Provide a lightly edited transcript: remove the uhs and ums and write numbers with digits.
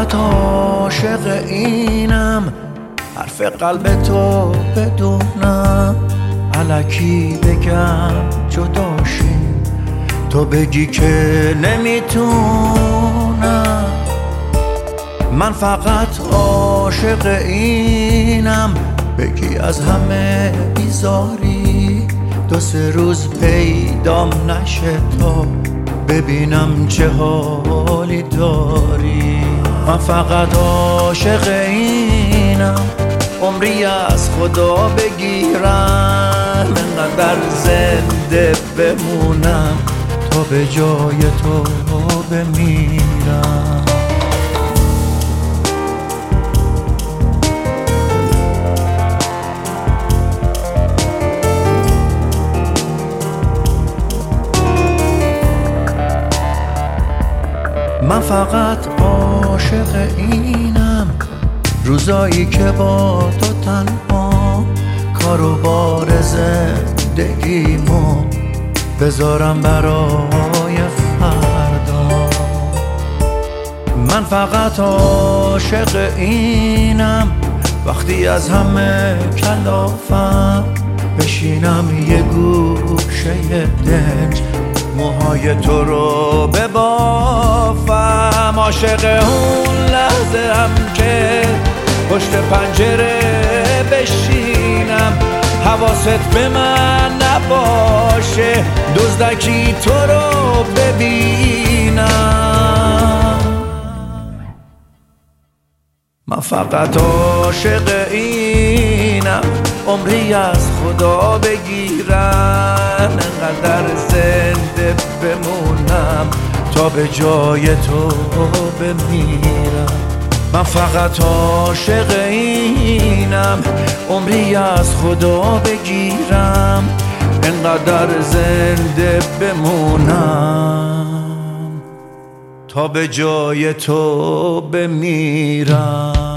فقط عاشق اینم، حرف قلب تو بدونم، الکی بگم جداشیم تو بگی که نمیتونم. من فقط عاشق اینم، بگی از همه بیزاری، 2-3 روز پیدام نشه تا ببینم چه حالی داری. من فقط عاشق اینم، عمری از خدا بگیرم، انقدر زنده بمونم تا به جای تو بمیرم. من فقط عاشق اینم، روزایی که با تو تنها، کار و بار زندگیمو بذارم برای فردا. من فقط عاشق اینم، وقتی از همه کلافم بشینم یه گوشه دنج، موهای تو رو ببافم. عاشق اون لحظه هم که پشت پنجره بشینم، حواست به من نباشه، دزدکی تو رو ببینم. من فقط عاشق اینم، عمری از خدا بگیرم، انقدر زنده بمونم تا به جای تو بمیرم. من فقط عاشق اینم، عمری از خدا بگیرم، انقدر زنده بمونم تا به جای تو بمیرم.